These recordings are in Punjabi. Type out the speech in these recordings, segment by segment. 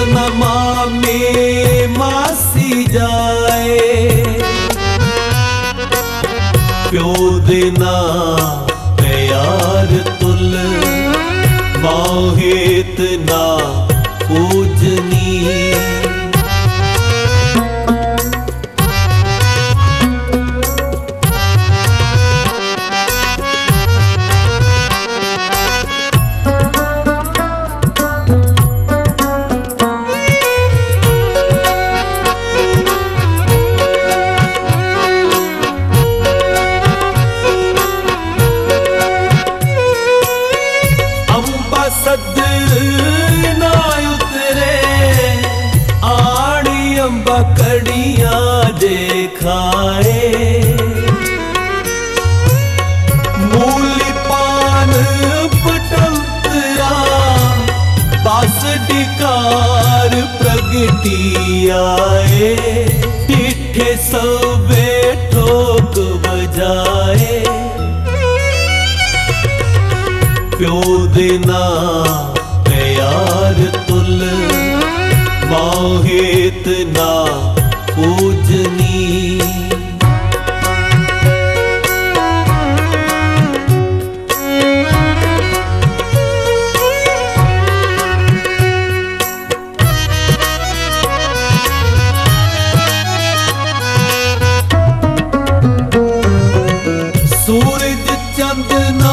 न मामे मासी जाए, प्यो दे ना प्यार तुल माहेत ना पूजनी। सद ना उतरे आड़ी अम्बा कड़ियां देखाए, मूली पान पटंतरा पास डिकार प्रगटी आए, टिठे सबे ठोक बजाए, प्यो दे ना प्यार तुल माहेत ना पूजनी। सूरज चंद ना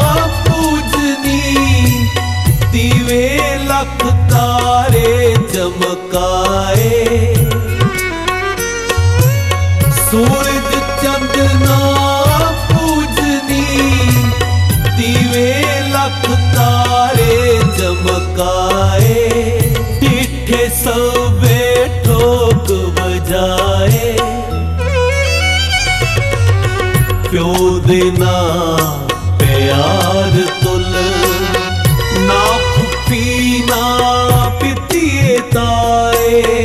दीवे लख तारे चमकाए, सूरज चंद ना पूजनी दीवे लख तारे चमकाए, टिठे सबे ठोक बजाए, प्यो दे ना प्यार तुल ना फुफी ना पितिए ताए,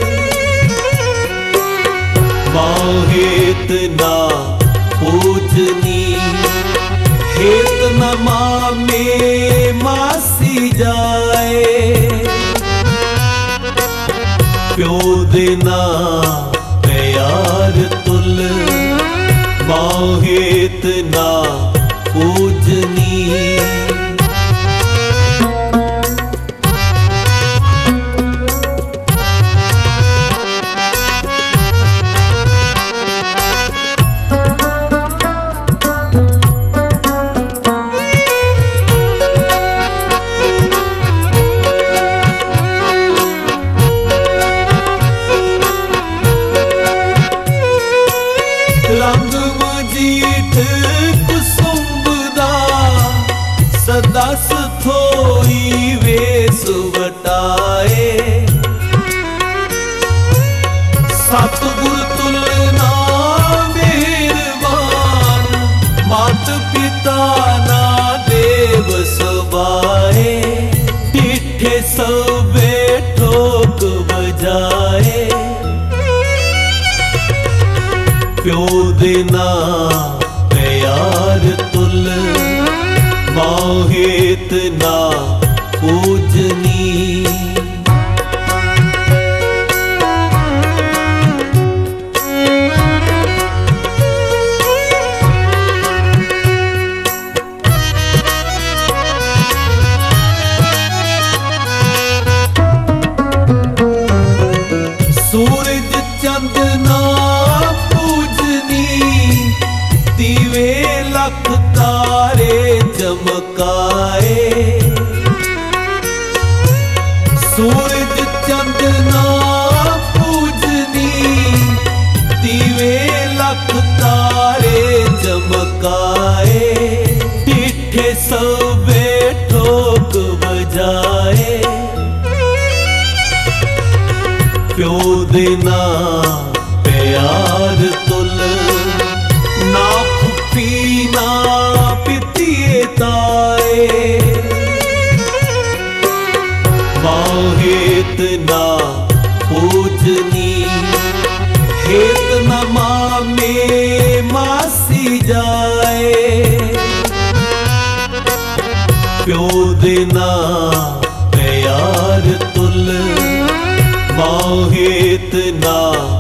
माहेत ना पूजनी। हेत न मामे मासी जाए, प्यो दे ना प्यार तुल माहेत ना पूजनी। रंग मजीठ कुसुम्बदा सदा सथोई वेस वटाए, सतगुर तुलना मेहरबान मात पिता ना देव सबाए, टिठे सबे ठोक बजाए, प्यो दे ना प्यार तुल माहेत ना पूजनी। सूरज चंद ना दीवे लख तारे चमकाए, सूरज चंद ना पूजनी दीवे लख तारे चमकाए, टिठे सबे ठोक बजाए, प्यो दे ना प्यार तुल ना फुफी ना पितिए ताए, माहेत ना पूजनी। हेत न मामे मासी जाए, प्यो दे ना प्यार तुल ਮੋਹਿਤ ਨਾ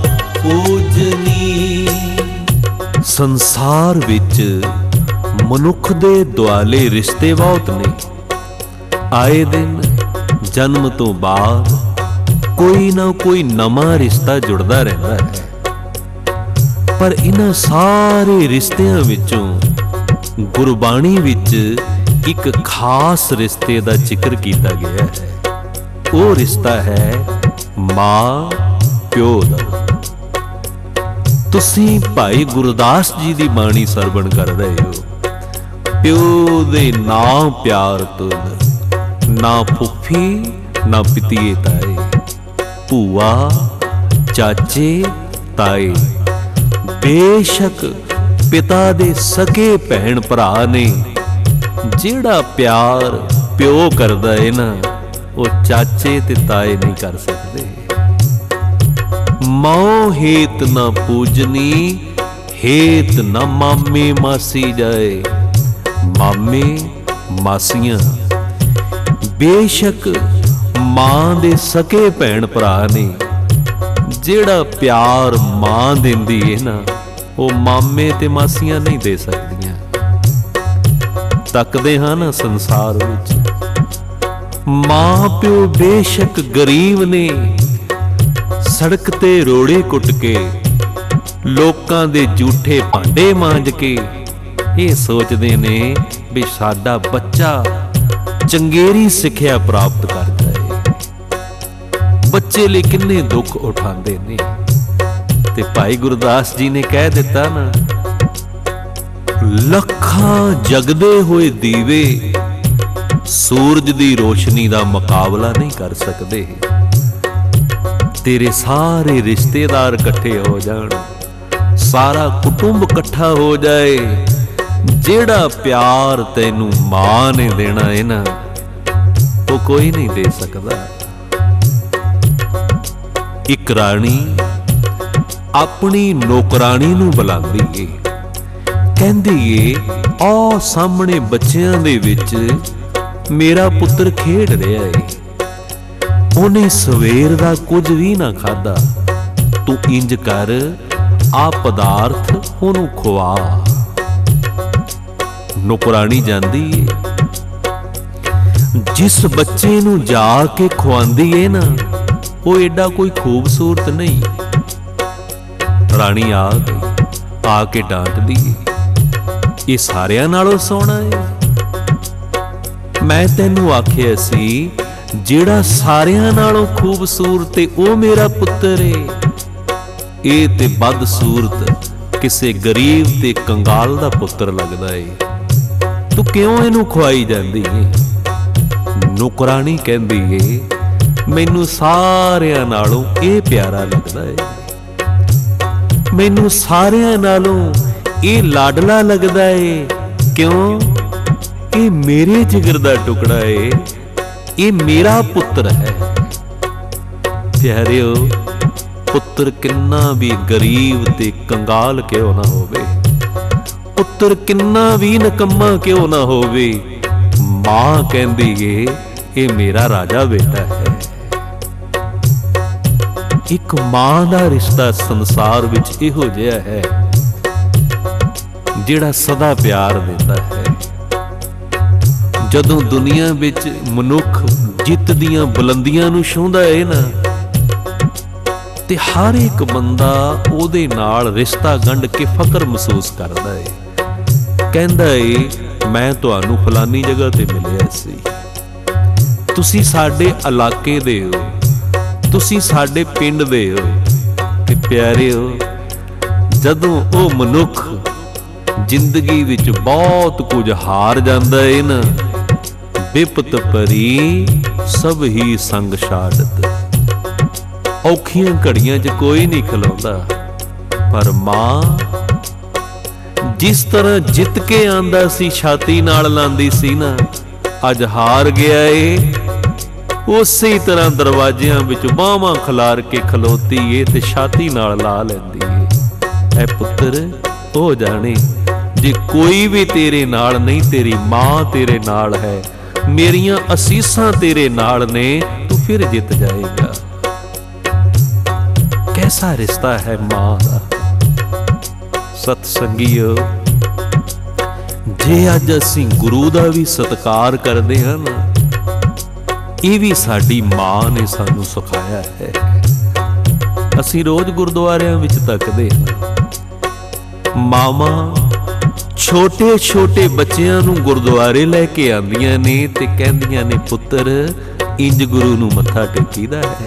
ਪੂਜਨੀ। ਸੰਸਾਰ ਵਿੱਚ ਮਨੁੱਖ ਦੇ ਦੁਆਲੇ ਰਿਸ਼ਤੇ ਬਹੁਤ ਨੇ। ਆਏ ਦਿਨ ਜਨਮ ਤੋਂ ਬਾਅਦ ਕੋਈ ਨਾ ਕੋਈ ਨਵਾਂ ਰਿਸ਼ਤਾ ਜੁੜਦਾ ਰਹਿੰਦਾ ਹੈ। ਪਰ ਇਹਨਾਂ ਸਾਰੇ ਰਿਸ਼ਤਿਆਂ ਵਿੱਚੋਂ ਗੁਰਬਾਣੀ ਵਿੱਚ ਇੱਕ ਖਾਸ ਰਿਸ਼ਤੇ ਦਾ ਜ਼ਿਕਰ ਕੀਤਾ ਗਿਆ ਹੈ। ਉਹ ਰਿਸ਼ਤਾ ਹੈ ਮਾਂ ਪਿਓ ਦਾ। ਤੁਸੀਂ ਭਾਈ ਗੁਰਦਾਸ ਜੀ ਦੀ ਬਾਣੀ ਸਰਵਣ ਕਰ ਰਹੇ ਹੋ। ਪਿਓ ਦੇ ਨਾਂ ਪਿਆਰ ਤੁਧ, ਨਾ ਫੁੱਫੀ ਨਾ ਪਿਤੀਏ ਤਾਏ, ਭੂਆ ਚਾਚੇ ਤਾਏ। ਬੇਸ਼ੱਕ ਪਿਤਾ ਦੇ ਸਕੇ ਭੈਣ ਭਰਾ ਨੇ, ਜਿਹੜਾ ਪਿਆਰ ਪਿਓ ਕਰਦਾ ਏ ਨਾ, ਉਹ ਚਾਚੇ ਤੇ ਤਾਏ ਨਹੀਂ ਕਰ ਸਕਦੇ। ਮਾਂ ਹੇਤ ਨਾ ਪੂਜਨੀ, ਹੇਤ ਨਾ ਮਾਮੇ ਮਾਸੀ ਜਾਏ। ਮਾਮੇ ਮਾਸੀਆਂ ਬੇਸ਼ੱਕ ਮਾਂ ਦੇ ਸਕੇ ਭੈਣ ਭਰਾ ਨੇ, ਜਿਹੜਾ ਪਿਆਰ ਮਾਂ ਦਿੰਦੀ ਏ ਨਾ, ਉਹ ਮਾਮੇ ਤੇ ਮਾਸੀਆਂ ਨਹੀਂ ਦੇ ਸਕਦੀਆਂ। ਤੱਕਦੇ ਹਾਂ ਨਾ ਸੰਸਾਰ ਵਿੱਚ, ਮਾਂ ਪਿਓ ਬੇਸ਼ੱਕ ਗਰੀਬ ਨੇ, ਸੜਕ ਤੇ ਰੋੜੇ ਕੁੱਟ ਕੇ, ਲੋਕਾਂ ਦੇ ਝੂਠੇ ਭਾਂਡੇ ਮਾਂਜ ਕੇ ਇਹ ਸੋਚਦੇ ਨੇ ਵੀ ਸਾਡਾ ਬੱਚਾ ਚੰਗੇਰੀ ਸਿੱਖਿਆ ਪ੍ਰਾਪਤ ਕਰਦਾ ਹੈ। ਬੱਚੇ ਲਈ ਕਿੰਨੇ ਦੁੱਖ ਉਠਾਉਂਦੇ ਨੇ। ਤੇ ਭਾਈ ਗੁਰਦਾਸ ਜੀ ਨੇ ਕਹਿ ਦਿੱਤਾ ਨਾ, ਲੱਖਾਂ ਜਗਦੇ ਹੋਏ ਦੀਵੇ ਸੂਰਜ ਦੀ ਰੋਸ਼ਨੀ ਦਾ ਮੁਕਾਬਲਾ ਨਹੀਂ ਕਰ ਸਕਦੇ। ਤੇਰੇ ਸਾਰੇ ਰਿਸ਼ਤੇਦਾਰ ਇਕੱਠੇ ਹੋ ਜਾਣ, ਸਾਰਾ ਕੁਟੁੰਬ ਇਕੱਠਾ ਹੋ ਜਾਏ, ਜਿਹੜਾ ਪਿਆਰ ਤੈਨੂੰ ਮਾਂ ਨੇ ਦੇਣਾ ਹੈ ਨਾ, ਉਹ ਕੋਈ ਨਹੀਂ ਦੇ ਸਕਦਾ। ਇੱਕ ਰਾਣੀ ਆਪਣੀ ਨੌਕਰਾਣੀ ਨੂੰ ਬੁਲਾਉਂਦੀ ਏ, ਕਹਿੰਦੀ ਏ, ਆਹ ਸਾਹਮਣੇ ਬੱਚਿਆਂ ਦੇ ਵਿੱਚ ਮੇਰਾ ਪੁੱਤਰ ਖੇਡ ਰਿਹਾ ਏ, ਉਹਨੇ ਸਵੇਰ ਦਾ ਕੁਝ ਵੀ ਨਾ ਖਾਧਾ, ਤੂੰ ਇੰਜ ਕਰ, ਆ ਪਦਾਰਥ ਉਹਨੂੰ ਖਵਾ। ਨੌਕਰਾਣੀ ਜਾਂਦੀ ਏ, ਜਿਸ ਬੱਚੇ ਨੂੰ ਜਾ ਕੇ ਖਵਾਉਂਦੀ ਏ ਨਾ, ਉਹ ਏਡਾ ਕੋਈ ਖੂਬਸੂਰਤ ਨਹੀਂ। ਰਾਣੀ ਆ ਗਈ, ਆ ਕੇ ਡਾਂਟਦੀ ਏ, ਇਹ ਸਾਰਿਆਂ ਨਾਲੋਂ ਸੋਹਣਾ ਏ। ਮੈਂ ਤੈਨੂੰ ਆਖਿਆ ਸੀ, ਜਿਹੜਾ ਸਾਰਿਆਂ ਨਾਲੋਂ ਖੂਬਸੂਰਤ ਏ ਉਹ ਮੇਰਾ ਪੁੱਤਰ ਏ। ਇਹ ਤੇ ਬਦਸੂਰਤ ਕਿਸੇ ਗਰੀਬ ਤੇ ਕੰਗਾਲ ਦਾ ਪੁੱਤਰ ਲੱਗਦਾ ਏ। ਤੂੰ ਕਿਉਂ ਇਹਨੂੰ ਖਵਾਈ ਜਾਂਦੀ ਏ? ਨੌਕਰਾਣੀ ਕਹਿੰਦੀ ਏ, ਮੈਨੂੰ ਸਾਰਿਆਂ ਨਾਲੋਂ ਇਹ ਪਿਆਰਾ ਲੱਗਦਾ ਏ, ਮੈਨੂੰ ਸਾਰਿਆਂ ਨਾਲੋਂ ਇਹ ਲਾਡਲਾ ਲੱਗਦਾ ਏ। ਕਿਉਂ? ਇਹ ਮੇਰੇ ਜਿਗਰ ਦਾ ਟੁਕੜਾ ਏ, ਇਹ ਮੇਰਾ ਪੁੱਤਰ ਹੈ। ਪਿਆਰਿਓ, ਪੁੱਤਰ ਕਿੰਨਾ ਵੀ ਗਰੀਬ ਤੇ ਕੰਗਾਲ ਕਿਉਂ ਨਾ ਹੋਵੇ, ਪੁੱਤਰ ਕਿੰਨਾ ਵੀ ਨਿਕੰਮਾ ਕਿਉਂ ਨਾ ਹੋਵੇ, ਮਾਂ ਕਹਿੰਦੀ ਏ, ਇਹ ਮੇਰਾ ਰਾਜਾ ਬੇਟਾ ਹੈ। ਇੱਕ ਮਾਂ ਦਾ ਰਿਸ਼ਤਾ ਸੰਸਾਰ ਵਿੱਚ ਇਹੋ ਜਿਹਾ ਹੈ, ਜਿਹੜਾ ਸਦਾ ਪਿਆਰ ਦਿੰਦਾ ਹੈ। ਜਦੋਂ ਦੁਨੀਆ ਵਿੱਚ ਮਨੁੱਖ ਜਿੱਤ ਦੀਆਂ ਬੁਲੰਦੀਆਂ ਨੂੰ ਛੂੰਹਦਾ ਏ ਨਾ, ਤੇ ਹਰ ਇੱਕ ਬੰਦਾ ਉਹਦੇ ਨਾਲ ਰਿਸ਼ਤਾ ਗੰਢ ਕੇ ਫਖਰ ਮਹਿਸੂਸ ਕਰਦਾ ਏ। ਕਹਿੰਦਾ ਏ, ਮੈਂ ਤੁਹਾਨੂੰ ਫਲਾਨੀ ਜਗ੍ਹਾ ਤੇ ਮਿਲਿਆ ਸੀ, ਤੁਸੀਂ ਸਾਡੇ ਇਲਾਕੇ ਦੇ ਹੋ, ਤੁਸੀਂ ਸਾਡੇ ਪਿੰਡ ਦੇ ਹੋ। ਤੇ ਪਿਆਰਿਓ, ਜਦੋਂ ਉਹ ਮਨੁੱਖ ਜ਼ਿੰਦਗੀ ਵਿੱਚ ਬਹੁਤ ਕੁਝ ਹਾਰ ਜਾਂਦਾ ਏ ਨਾ, ਬਿਪਤ ਭਰੀ ਸਭ ਹੀ ਸੰਗ ਛਾੜਤ। ਔਖੀਆਂ ਘੜੀਆਂ 'ਚ ਕੋਈ ਨਹੀਂ ਖਲੋਂਦਾ, ਪਰ ਮਾਂ ਜਿਸ ਤਰ੍ਹਾਂ ਜਿੱਤ ਕੇ ਆਂਦਾ ਸੀ, ਛਾਤੀ ਨਾਲ ਲਾਂਦੀ ਸੀ ਨਾ, ਅੱਜ ਹਾਰ ਗਿਆ ਏ, ਉਸੇ ਤਰ੍ਹਾਂ ਦਰਵਾਜ਼ਿਆਂ ਵਿੱਚ ਬਾਹਾਂ ਖਿਲਾਰ ਕੇ ਖਲੋਤੀ ਏ ਤੇ ਛਾਤੀ ਨਾਲ ਲਾ ਲੈਂਦੀ ਏ। ਐ ਪੁੱਤਰ, ਹੋ ਜਾਣੇ, ਜੇ ਕੋਈ ਵੀ ਤੇਰੇ ਨਾਲ ਨਹੀਂ, ਤੇਰੀ ਮਾਂ ਤੇਰੇ ਨਾਲ ਹੈ, ਮੇਰੀਆਂ ਅਸੀਸਾਂ ਤੇਰੇ ਨਾਲ ਨੇ, ਤੂੰ ਫਿਰ ਜਿੱਤ ਜਾਏਗਾ। कैसा रिश्ता है मां दा। सतसंगीओ, जे अज असीं गुरु दा भी सत्कार करदे हां ना, ਇਹ ਵੀ ਸਾਡੀ ਮਾਂ ਨੇ ਸਾਨੂੰ ਸਿਖਾਇਆ ਹੈ। ਅਸੀਂ ਰੋਜ਼ ਗੁਰਦੁਆਰਿਆਂ ਵਿੱਚ ਤੱਕਦੇ ਹਾਂ, ਮਾਵਾਂ ਛੋਟੇ ਛੋਟੇ ਬੱਚਿਆਂ ਨੂੰ ਗੁਰਦੁਆਰੇ ਲੈ ਕੇ ਆਉਂਦੀਆਂ ਨੇ ਤੇ ਕਹਿੰਦੀਆਂ ਨੇ, ਪੁੱਤਰ ਇੰਜ ਗੁਰੂ ਨੂੰ ਮੱਥਾ ਟੇਕੀਦਾ ਹੈ,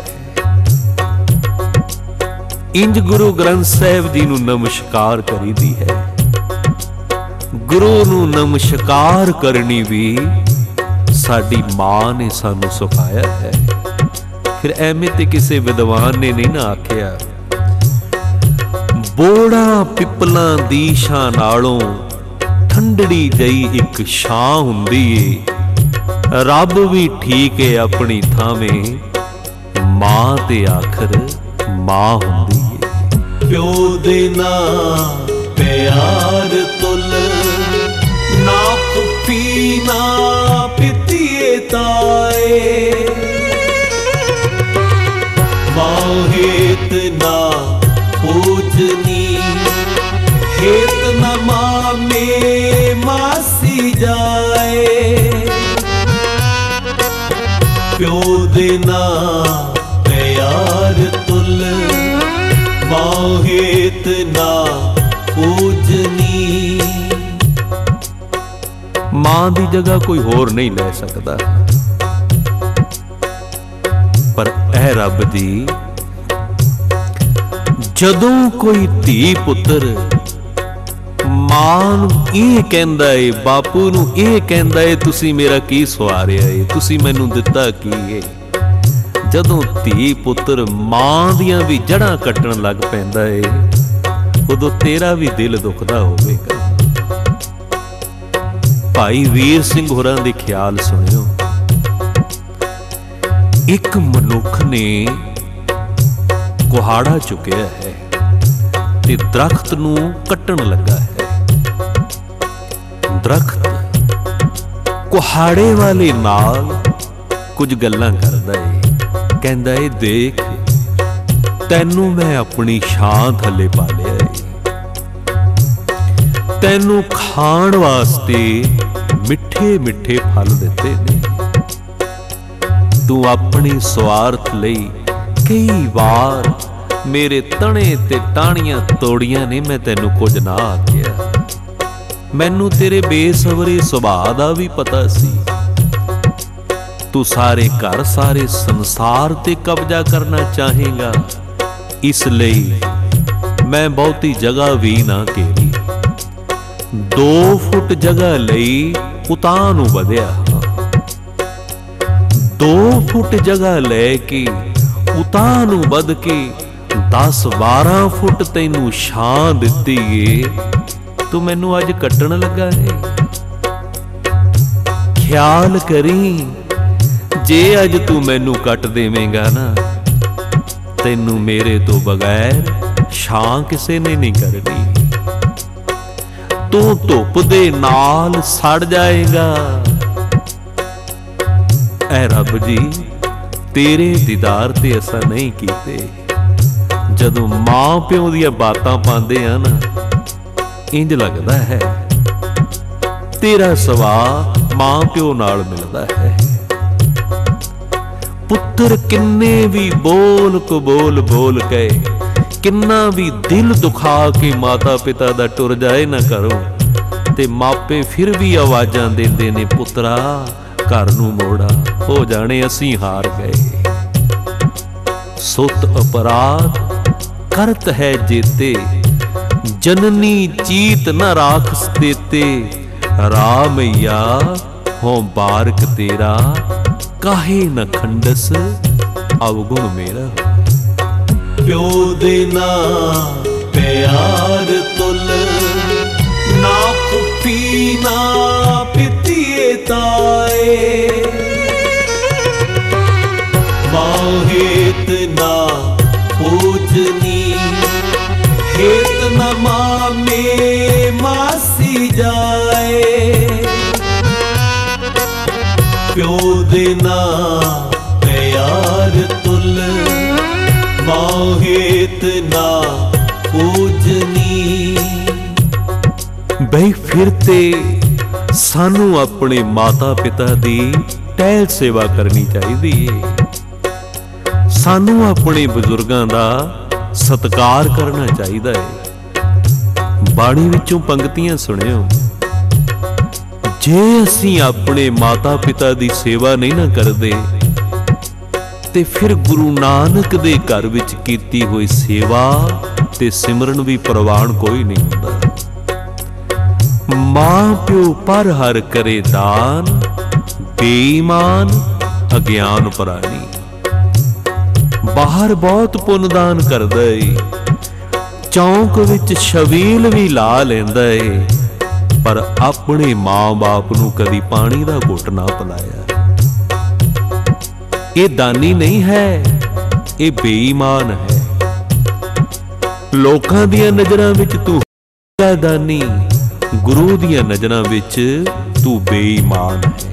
ਇੰਜ ਗੁਰੂ ਗ੍ਰੰਥ ਸਾਹਿਬ ਜੀ ਨੂੰ ਨਮਸਕਾਰ ਕਰੀਦੀ ਹੈ। ਗੁਰੂ ਨੂੰ ਨਮਸਕਾਰ ਕਰਨੀ ਵੀ ਸਾਡੀ ਮਾਂ ਨੇ ਸਾਨੂੰ ਸਿਖਾਇਆ ਹੈ। ਫਿਰ ਐਵੇਂ ਤੇ ਕਿਸੇ ਵਿਦਵਾਨ ਨੇ ਨਹੀਂ ਨਾ ਆਖਿਆ, ਬੋੜਾ ਪਿੱਪਲਾਂ ਦੀ ਛਾਂ ਨਾਲੋਂ ਠੰਡੜੀ ਜਈ ਇੱਕ ਛਾਂ ਹੁੰਦੀ ਏ, ਰੱਬ ਵੀ ਠੀਕ ਏ ਆਪਣੀ ਥਾਵੇਂ, ਮਾਂ ਤੇ ਆਖਰ ਮਾਂ ਹੁੰਦੀ ਏ। ਪਿਓ ਦੇ ਨਾਂ ਪਿਆਰ ਤੁਲ, ਨਾ ਫੁੱਫੀ ਨਾ ਪਿੱਤੀਏ ਤਾਏ, ਮਾਂ ਹੇਤ ਨਾ ਪੂਜਨੀ, ਹੇਤ ਨਾ ਮਾਮੇ ਮਾਸੀ ਜਾਏ, ਪਿਓ ਦੇ ਨਾਂ ਪਿਆਰ ਤੁਲ, ਮਾਂ ਹੇਤ ਨਾ ਪੂਜਨੀ। ਮਾਂ ਦੀ ਜਗ੍ਹਾ ਕੋਈ ਹੋਰ ਨਹੀਂ ਲੈ ਸਕਦਾ, ਪਰ ਇਹ ਰੱਬ ਜੀ ਜਦੋਂ ਕੋਈ ਧੀ ਪੁੱਤਰ ਮਾਂ ਨੂੰ ਇਹ ਕਹਿੰਦਾ ਏ, ਬਾਪੂ ਨੂੰ ਇਹ ਕਹਿੰਦਾ ਏ, ਤੁਸੀਂ ਮੇਰਾ ਕੀ ਸਵਾਰਿਆ ਏ, ਤੁਸੀਂ ਮੈਨੂੰ ਦਿੱਤਾ ਕੀ ਏ, ਜਦੋਂ ਧੀ ਪੁੱਤਰ ਮਾਂ ਦੀਆਂ ਵੀ ਜੜ੍ਹਾਂ ਕੱਟਣ ਲੱਗ ਪੈਂਦਾ ਏ, ਉਦੋਂ ਤੇਰਾ ਵੀ ਦਿਲ ਦੁਖਦਾ ਹੋਵੇਗਾ। ਭਾਈ ਵੀਰ ਸਿੰਘ ਹੋਰਾਂ ਦੇ ਖਿਆਲ ਸੁਣਿਓ। ਇੱਕ ਮਨੁੱਖ ਨੇ ਕੁਹਾੜਾ ਚੁੱਕਿਆ ਹੈ ਤੇ ਦਰਖਤ ਨੂੰ ਕੱਟਣ ਲੱਗਾ ਹੈ। ਦਰਖਤ ਕੁਹਾੜੇ ਵਾਲੇ ਨਾਲ ਕੁਝ ਗੱਲਾਂ ਕਰਦਾ ਏ, ਕਹਿੰਦਾ ਏ, ਦੇਖ ਤੈਨੂੰ ਮੈਂ ਆਪਣੀ ਛਾਂ ਥੱਲੇ ਪਾ ਲਿਆ ਏ, ਤੈਨੂੰ ਖਾਣ ਵਾਸਤੇ ਮਿੱਠੇ ਮਿੱਠੇ ਫਲ ਦਿੱਤੇ ਨੇ, ਤੂੰ ਆਪਣੀ ਸਵਾਰਥ ਲਈ ਕਈ ਵਾਰ ਮੇਰੇ ਤਣੇ ਤੇ ਟਾਹਣੀਆਂ ਤੋੜੀਆਂ ਨੇ, ਮੈਂ ਤੈਨੂੰ ਕੁਝ ਨਾ ਆਖਿਆ। ਮੈਨੂੰ ਤੇਰੇ ਬੇਸਬਰੇ ਸੁਭਾਅ ਦਾ ਵੀ ਪਤਾ ਸੀ, ਤੂੰ ਸਾਰੇ ਘਰ ਸਾਰੇ ਸੰਸਾਰ ਤੇ ਕਬਜ਼ਾ ਕਰਨਾ ਚਾਹੇਗਾ, ਇਸ ਲਈ ਮੈਂ ਬਹੁਤੀ ਜਗ੍ਹਾ ਵੀ ਨਾ ਘੇਰੀ, 2 ਫੁੱਟ ਜਗ੍ਹਾ ਲਈ ਉਤਾਂਹ ਨੂੰ ਵਧਿਆ, 2 ਫੁੱਟ ਜਗ੍ਹਾ ਲੈ ਕੇ ਉਤਾਂਹ ਨੂੰ ਵੱਧ ਕੇ 10-12 ਫੁੱਟ ਤੈਨੂੰ ਛਾਂ ਦਿੱਤੀ ਏ, ਤੂੰ ਮੈਨੂੰ ਅੱਜ ਕੱਟਣ ਲੱਗਾ ਏ। ਖਿਆਲ ਕਰੀ, ਜੇ ਅੱਜ ਤੂੰ ਮੈਨੂੰ ਕੱਟ ਦੇਵੇਂਗਾ ਨਾ, ਤੈਨੂੰ ਮੇਰੇ ਤੋਂ ਬਗੈਰ ਛਾਂ ਕਿਸੇ ਨੇ ਨਹੀਂ ਕਰਨੀ, ਤੂੰ ਧੁੱਪ ਦੇ ਨਾਲ ਸੜ ਜਾਏਗਾ। ਐ ਰੱਬ ਜੀ, ਤੇਰੇ ਦੀਦਾਰ ਤੇ ਅਸਾਂ ਨਹੀਂ ਕੀਤੇ। ਜਦੋਂ ਮਾਂ ਪਿਓ ਦੀਆਂ ਬਾਤਾਂ ਪਾਉਂਦੇ ਆ ਨਾ, ਇੰਜ ਲੱਗਦਾ ਹੈ ਤੇਰਾ ਸੁਭਾਅ ਮਾਂ ਪਿਓ ਨਾਲ ਮਿਲਦਾ ਹੈ। ਪੁੱਤਰ ਕਿੰਨੇ ਵੀ ਬੋਲ ਕਬੋਲ ਬੋਲ ਕੇ, ਕਿੰਨਾ ਵੀ ਦਿਲ ਦੁਖਾ ਕੇ ਮਾਤਾ ਪਿਤਾ ਦਾ ਟੁਰ ਜਾਏ ਨਾ ਘਰੋਂ, ਤੇ ਮਾਪੇ ਫਿਰ ਵੀ ਆਵਾਜ਼ਾਂ ਦਿੰਦੇ ਨੇ, ਪੁੱਤਰਾ ਘਰ ਨੂੰ ਮੋੜਾ, ਹੋ ਜਾਣੇ ਅਸੀਂ ਹਾਰ ਗਏ। ਸੁਤ ਅਪਰਾਧ ਕਰਤ ਹੈ ਜੇਤੇ, ਜਨਨੀ ਚੀਤ ਨ ਰਾਖਸ ਦੇਤੇ, ਰਾਮਈਆ ਹੋ ਬਾਰਕ ਤੇਰਾ, ਕਾਹੇ ਨ ਖੰਡਸ ਅਵਗੁਣ ਮੇਰਾ। ਪਿਓ ਦੇ ਨਾਂ ਪਿਆਰ ਤੁਲ, ਨਾ ਫੁੱਫੀ ਨਾ ਪਿੱਤੀਏ ਤਾਏ, ਮਾਂ ਹੇਤ ਨਾ ਪੂਜਨੀ, ਹੇਤ ਨਾ ਮਾਮੇ ਮਾਸੀ ਜਾਏ, ਪਿਓ ਦੇ ਨਾਂ ਪਿਆਰ ਤੁਲ, ਮਾਂ ਹੇਤ ਹੇਤ ਨਾ ਪੂਜਨੀ। ਬਈ ਫਿਰ ਤੇ ਸਾਨੂੰ ਆਪਣੇ ਮਾਤਾ ਪਿਤਾ ਦੀ ਟਹਿਲ ਸੇਵਾ ਕਰਨੀ ਚਾਹੀਦੀ ਏ। ਸਾਨੂੰ ਆਪਣੇ ਬਜ਼ੁਰਗਾਂ ਦਾ ਸਤਿਕਾਰ ਕਰਨਾ ਚਾਹੀਦਾ ਏ। ਬਾਣੀ ਵਿੱਚੋਂ ਪੰਕਤੀਆਂ ਸੁਣਿਓ, ਜੇ ਅਸੀਂ ਆਪਣੇ ਮਾਤਾ ਪਿਤਾ ਦੀ ਸੇਵਾ ਨਹੀਂ ਨਾ ਕਰਦੇ ਤੇ ਫਿਰ ਗੁਰੂ ਨਾਨਕ ਦੇ ਘਰ ਵਿੱਚ ਕੀਤੀ ਹੋਈ ਸੇਵਾ ਤੇ ਸਿਮਰਨ ਵੀ ਪ੍ਰਵਾਨ ਕੋਈ ਨਹੀਂ ਹੁੰਦਾ। ਮਾਂ ਪਿਓ ਪਰ ਹਰ ਕਰੇ ਦਾਨ, ਬੇਈਮਾਨ ਅਗਿਆਨ ਪ੍ਰਾਣੀ। ਬਾਹਰ ਬਹੁਤ ਪੁੰਨਦਾਨ ਕਰਦਾ ਏ, ਚੌਂਕ ਵਿੱਚ ਛਬੀਲ ਵੀ ਲਾ ਲੈਂਦਾ ਏ, ਪਰ ਆਪਣੇ ਮਾਂ-ਬਾਪ ਨੂੰ ਕਦੀ ਪਾਣੀ ਦਾ ਘੁੱਟ ਨਾ ਪਿਲਾਇਆ। ਇਹ ਦਾਨੀ ਨਹੀਂ ਹੈ, ਇਹ ਬੇਈਮਾਨ ਹੈ। ਲੋਕਾਂ ਦੀਆਂ ਨਜ਼ਰਾਂ ਵਿੱਚ ਤੂੰ ਹੈ ਦਾਨੀ, ਗੁਰੂ ਦੀਆਂ ਨਜ਼ਰਾਂ ਵਿੱਚ ਤੂੰ ਬੇਈਮਾਨ ਹੈ।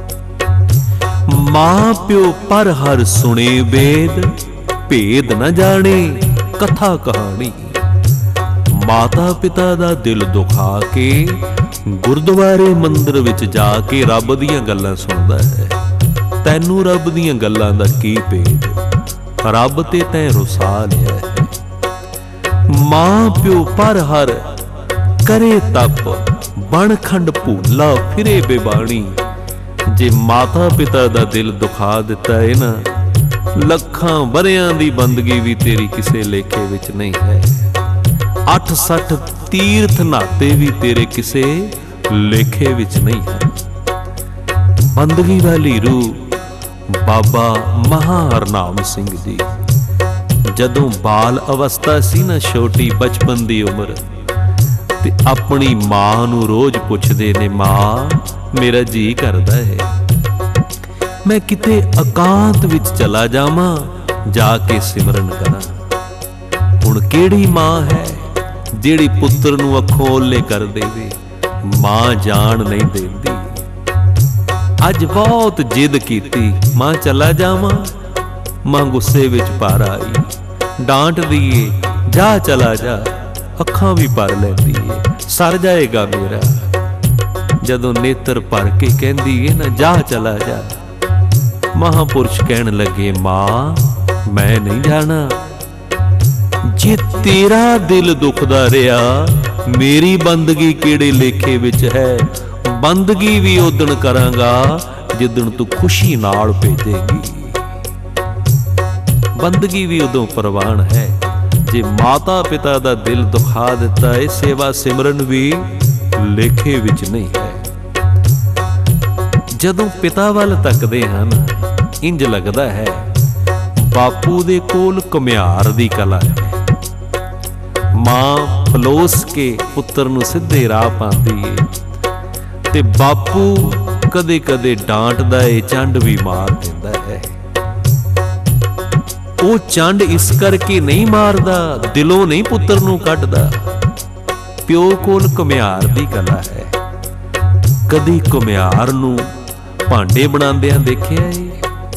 ਮਾਂ ਪਿਓ ਪਰ ਹਰ ਸੁਣੇ ਵੇਦ, ਭੇਦ ਨਾ ਜਾਣੇ ਕਥਾ ਕਹਾਣੀ। ਮਾਤਾ ਪਿਤਾ ਦਾ ਦਿਲ ਦੁਖਾ ਕੇ ਗੁਰਦੁਆਰੇ ਮੰਦਿਰ ਵਿੱਚ ਜਾ ਕੇ ਰੱਬ ਦੀਆਂ ਗੱਲਾਂ ਸੁਣਦਾ ਹੈ। ਤੈਨੂੰ ਰੱਬ ਦੀਆਂ ਗੱਲਾਂ ਦਾ ਕੀ ਭੇਦ, ਰੱਬ ਤੇ ਤੈਂ ਰੁਸਾ ਲਿਆ ਹੈ। ਮਾਂ ਪਿਓ ਪਰ ਹਰ ਕਰੇ ਤਪ, ਬਣ ਖੰਡ ਭੂਲਾ ਫਿਰੇ ਬੇਬਾਣੀ। ਜੇ ਮਾਤਾ ਪਿਤਾ ਦਾ ਦਿਲ ਦੁਖਾ ਦਿੱਤਾ ਹੈ ਨਾ, ਲੱਖਾਂ ਵਰਿਆਂ ਦੀ ਬੰਦਗੀ ਵੀ ਤੇਰੀ ਕਿਸੇ ਲੇਖੇ ਵਿੱਚ ਨਹੀਂ ਹੈ। 68 ਤੀਰਥ ਨਾਤੇ ਵੀ ਤੇਰੇ ਕਿਸੇ ਲੇਖੇ ਵਿੱਚ ਨਹੀਂ ਹੈ। ਬੰਦਗੀ ਵਾਲੀ ਰੂਹ ਬਾਬਾ ਮਹਾਂ ਹਰਨਾਮ ਸਿੰਘ ਜੀ ਜਦੋਂ ਬਾਲ ਅਵਸਥਾ ਸੀ ਨਾ, ਛੋਟੀ ਬਚਪਨ ਦੀ ਉਮਰ, ਤੇ ਆਪਣੀ ਮਾਂ ਨੂੰ ਰੋਜ਼ ਪੁੱਛਦੇ ਨੇ, ਮਾਂ ਮੇਰਾ ਜੀ ਕਰਦਾ ਹੈ ਮੈਂ ਕਿਤੇ ਇਕਾਂਤ ਵਿੱਚ ਚਲਾ ਜਾਵਾਂ, ਜਾ ਕੇ ਸਿਮਰਨ ਕਰਾਂ। ਹੁਣ ਕਿਹੜੀ ਮਾਂ ਹੈ ਜਿਹੜੀ ਪੁੱਤਰ ਨੂੰ ਅੱਖੋਂ ਓਲੇ ਕਰ ਦੇਵੇ? ਮਾਂ ਜਾਣ ਨਹੀਂ ਦਿੰਦੀ। ਅੱਜ ਬਹੁਤ ਜਿੱਦ ਕੀਤੀ, ਮਾਂ ਚਲਾ ਜਾਵਾਂ, ਮਾਂ ਗੁੱਸੇ ਵਿੱਚ ਭਰ ਆਈ, ਡਾਂਟ ਦੀਏ, ਜਾ ਚਲਾ ਜਾ, ਅੱਖਾਂ ਵੀ ਭਰ ਲੈਂਦੀ ਏ, ਸਰ ਜਾਏਗਾ ਮੇਰਾ। ਜਦੋਂ ਨੇਤਰ ਭਰ ਕੇ ਕਹਿੰਦੀ ਏ ਨਾ, ਜਾ ਚਲਾ ਜਾ, ਮਹਾਂਪੁਰਸ਼ ਕਹਿਣ ਲੱਗੇ, ਮਾਂ ਮੈਂ ਨਹੀਂ ਜਾਣਾ। ਜੇ ਤੇਰਾ ਦਿਲ ਦੁਖਦਾ ਰਿਹਾ, ਮੇਰੀ ਬੰਦਗੀ ਕਿਹੜੇ ਲੇਖੇ ਵਿੱਚ ਹੈ? ਬੰਦਗੀ ਵੀ ਉਦਣ ਕਰਾਂਗਾ ਜਿੱਦਣ ਤੂੰ ਖੁਸ਼ੀ ਨਾਲ ਭੇਜੇਗੀ। ਬੰਦਗੀ ਵੀ ਉਦੋਂ ਪ੍ਰਵਾਨ ਹੈ ਜੇ ਮਾਤਾ ਪਿਤਾ ਦਾ ਦਿਲ ਦੁਖਾ ਦਿੱਤਾ ਹੈ। ਸੇਵਾ ਸਿਮਰਨ ਵੀ ਲੇਖੇ ਵਿੱਚ ਨਹੀਂ ਹੈ। ਜਦੋਂ ਪਿਤਾ ਵੱਲ ਤੱਕਦੇ ਹਨ, ਇੰਜ ਲੱਗਦਾ ਹੈ ਬਾਪੂ ਦੇ ਕੋਲ ਘੁਮਿਆਰ ਦੀ ਕਲਾ ਹੈ। ਮਾਂ ਫਲੋਸ ਕੇ ਪੁੱਤਰ ਨੂੰ ਸਿੱਧੇ ਰਾਹ ਪਾਉਂਦੀ ਏ, ਤੇ ਬਾਪੂ ਕਦੇ ਕਦੇ ਡਾਂਟਦਾ ਏ, ਚੰਡ ਵੀ ਮਾਰ ਦਿੰਦਾ ਹੈ। ਉਹ ਚੰਡ ਇਸ ਕਰਕੇ ਨਹੀਂ ਮਾਰਦਾ, ਦਿਲੋਂ ਨਹੀਂ ਪੁੱਤਰ ਨੂੰ ਕੱਢਦਾ। ਪਿਓ ਕੋਲ ਘੁਮਿਆਰ ਦੀ ਕਲਾ ਹੈ। ਕਦੀ ਘੁਮਿਆਰ ਨੂੰ ਭਾਂਡੇ ਬਣਾਉਂਦਿਆਂ ਦੇਖਿਆ ਏ?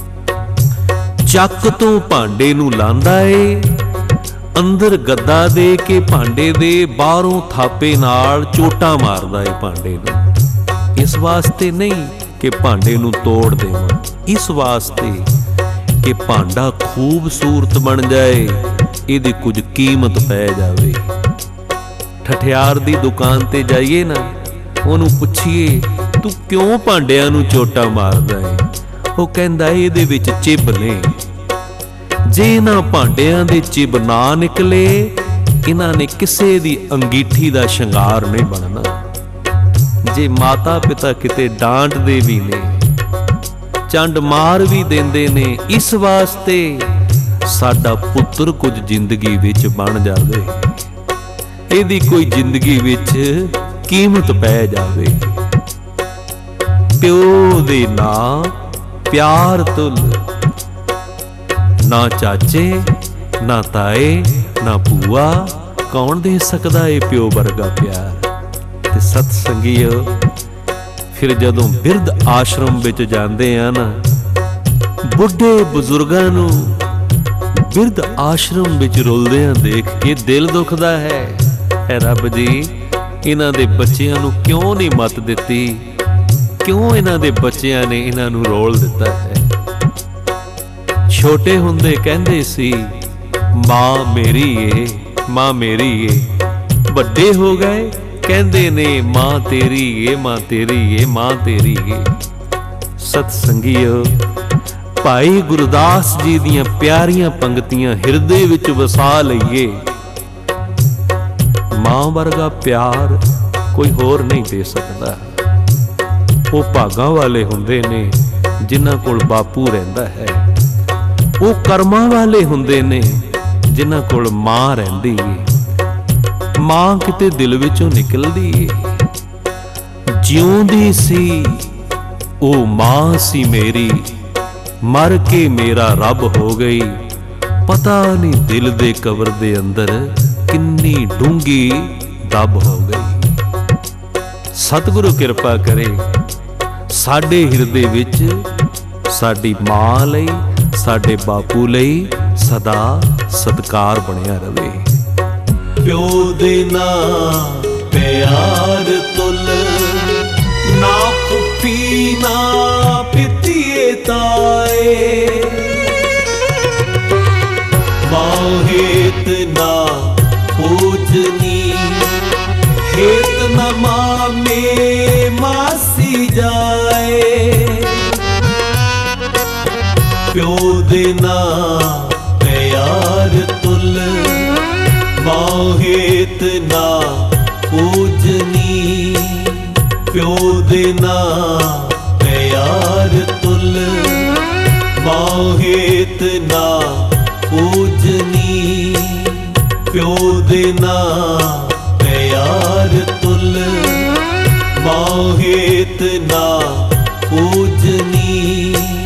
ਚੱਕ ਤੋਂ ਭਾਂਡੇ ਨੂੰ ਲਾਂਦਾ ਏ, ਅੰਦਰ ਗੱਦਾ ਦੇ ਕੇ ਭਾਂਡੇ ਦੇ ਬਾਹਰੋਂ ਥਾਪੇ ਨਾਲ ਚੋਟਾ ਮਾਰਦਾ ਏ ਭਾਂਡੇ ਨੂੰ। ਇਸ ਵਾਸਤੇ ਨਹੀਂ ਕਿ ਭਾਂਡੇ ਨੂੰ ਤੋੜ ਦੇਵਾਂ, ਇਸ ਵਾਸਤੇ ਕਿ ਭਾਂਡਾ ਖੂਬਸੂਰਤ ਬਣ ਜਾਏ, ਇਹਦੀ ਕੁਝ ਕੀਮਤ ਪੈ ਜਾਵੇ। ਠਠਿਆਰ ਦੀ ਦੁਕਾਨ ਤੇ ਜਾਈਏ ਨਾ, ਉਹਨੂੰ ਪੁੱਛੀਏ ਤੂੰ ਕਿਉਂ ਭਾਂਡਿਆਂ ਨੂੰ ਚੋਟਾ ਮਾਰਦਾ ਏ? ਉਹ ਕਹਿੰਦਾ ਇਹਦੇ ਵਿੱਚ ਚਿੱਬ ਨੇ, ਜੇ ਇਹਨਾਂ ਭਾਂਡਿਆਂ ਦੇ ਚਿੱਬ ਨਾ ਨਿਕਲੇ, ਇਹਨਾਂ ਨੇ ਕਿਸੇ ਦੀ ਅੰਗੀਠੀ ਦਾ ਸ਼ਿੰਗਾਰ ਨਹੀਂ ਬਣਨਾ। ਜੇ ਮਾਤਾ ਪਿਤਾ ਕਿਤੇ ਡਾਂਟਦੇ ਵੀ ਨੇ, ਚੰਡ ਮਾਰ ਵੀ ਦਿੰਦੇ ਨੇ, ਇਸ ਵਾਸਤੇ ਸਾਡਾ ਪੁੱਤਰ ਕੁਝ ਜ਼ਿੰਦਗੀ ਵਿੱਚ ਬਣ ਜਾਵੇ, ਇਹਦੀ ਕੋਈ ਜ਼ਿੰਦਗੀ ਵਿੱਚ ਕੀਮਤ ਪੈ ਜਾਵੇ। ਪਿਓ ਦੇ ਨਾਂ ਪਿਆਰ ਤੁਲ, ਨਾ ਚਾਚੇ ਨਾ ਤਾਏ ਨਾ ਭੂਆ, ਕੌਣ ਦੇ ਸਕਦਾ ਏ ਪਿਓ ਵਰਗਾ ਪਿਆਰ। ਤੇ ਸਤ ਸੰਗੀਓ, ਫਿਰ ਜਦੋਂ ਬਿਰਧ ਆਸ਼ਰਮ ਵਿੱਚ ਜਾਂਦੇ ਆ ਨਾ, ਬੁੱਢੇ ਬਜ਼ੁਰਗਾਂ ਨੂੰ ਬਿਰਧ ਆਸ਼ਰਮ ਵਿੱਚ ਰੁਲਦਿਆਂ ਦੇਖ ਕੇ ਦਿਲ ਦੁਖਦਾ ਹੈ। ਐ ਰੱਬ ਜੀ, ਇਹਨਾਂ ਦੇ ਬੱਚਿਆਂ ਨੂੰ ਕਿਉਂ ਨਹੀਂ ਮੱਤ ਦਿੱਤੀ? ਕਿਉਂ ਇਹਨਾਂ ਦੇ ਬੱਚਿਆਂ ਨੇ ਇਹਨਾਂ ਨੂੰ ਰੋਲ ਦਿੱਤਾ ਹੈ? ਛੋਟੇ ਹੁੰਦੇ ਕਹਿੰਦੇ ਸੀ ਮਾਂ ਮੇਰੀ ਏ, ਮਾਂ ਮੇਰੀ ਏ। ਵੱਡੇ ਹੋ ਗਏ ਕਹਿੰਦੇ ਨੇ ਮਾਂ ਤੇਰੀ ਏ, ਮਾਂ ਤੇਰੀ ਏ, ਮਾਂ ਤੇਰੀ ਏ। ਸਤ ਸੰਗੀਓ, ਭਾਈ ਗੁਰਦਾਸ ਜੀ ਦੀਆਂ ਪਿਆਰੀਆਂ ਪੰਕਤੀਆਂ ਹਿਰਦੇ ਵਿੱਚ ਵਸਾ ਲਈਏ। ਮਾਂ ਵਰਗਾ ਪਿਆਰ ਕੋਈ ਹੋਰ ਨਹੀਂ ਦੇ ਸਕਦਾ। ਉਹ ਭਾਗਾਂ ਵਾਲੇ ਹੁੰਦੇ ਨੇ ਜਿਨ੍ਹਾਂ ਕੋਲ ਬਾਪੂ ਰਹਿੰਦਾ ਹੈ। ਉਹ ਕਰਮਾਂ ਵਾਲੇ ਹੁੰਦੇ ਨੇ ਜਿਨ੍ਹਾਂ ਕੋਲ ਮਾਂ ਰਹਿੰਦੀ ਏ। ਮਾਂ ਕਿਤੇ ਦਿਲ ਵਿੱਚੋਂ ਨਿਕਲਦੀ ਏ। ਜਿਉਂਦੀ ਸੀ ਉਹ ਮਾਂ ਸੀ ਮੇਰੀ, ਮਰ ਕੇ ਮੇਰਾ ਰੱਬ ਹੋ ਗਈ। ਪਤਾ ਨਹੀਂ ਦਿਲ ਦੇ ਕਬਰ ਦੇ ਅੰਦਰ ਕਿੰਨੀ ਡੂੰਗੀ ਦੱਬ ਹੋ ਗਈ। ਸਤਿਗੁਰੂ ਕਿਰਪਾ ਕਰੇ ਸਾਡੇ ਹਿਰਦੇ ਵਿੱਚ ਸਾਡੀ ਮਾਂ ਲਈ, ਸਾਡੇ ਬਾਪੂ ਲਈ ਸਦਾ ਸਤਿਕਾਰ ਬਣਿਆ ਰਵੇ। ਪਿਓ ਦੇ ਨਾਂ ਪਿਆਰ ਤੁਲ, ਨਾ ਫੁੱਫੀ ਨਾ ਪਿੱਤੀਏ ਤਾਏ। ਮਾਂ ਹੇਤ ਨਾ ਪੂਜਨੀ, ਹੇਤ ਨਾ ਮਾਮੇ ਮਾਸੀ ਜਾਏ। ਪਿਓ ਦੇ ਨਾਂ ਪਿਆਰ ਤੁਲ, ਮਾਂ ਹੇਤ ਨਾ ਪੂਜਨੀ। ਪਿਓ ਦੇ ਨਾਂ ਪਿਆਰ ਤੁਲ, ਮਾਂ ਹੇਤ ਨਾ ਪੂਜਨੀ। ਪਿਓ ਦੇ ਨਾਂ ਪਿਆਰ ਤੁਲ, ਮਾਂ ਹੇਤ ਨਾ ਪੂਜਨੀ।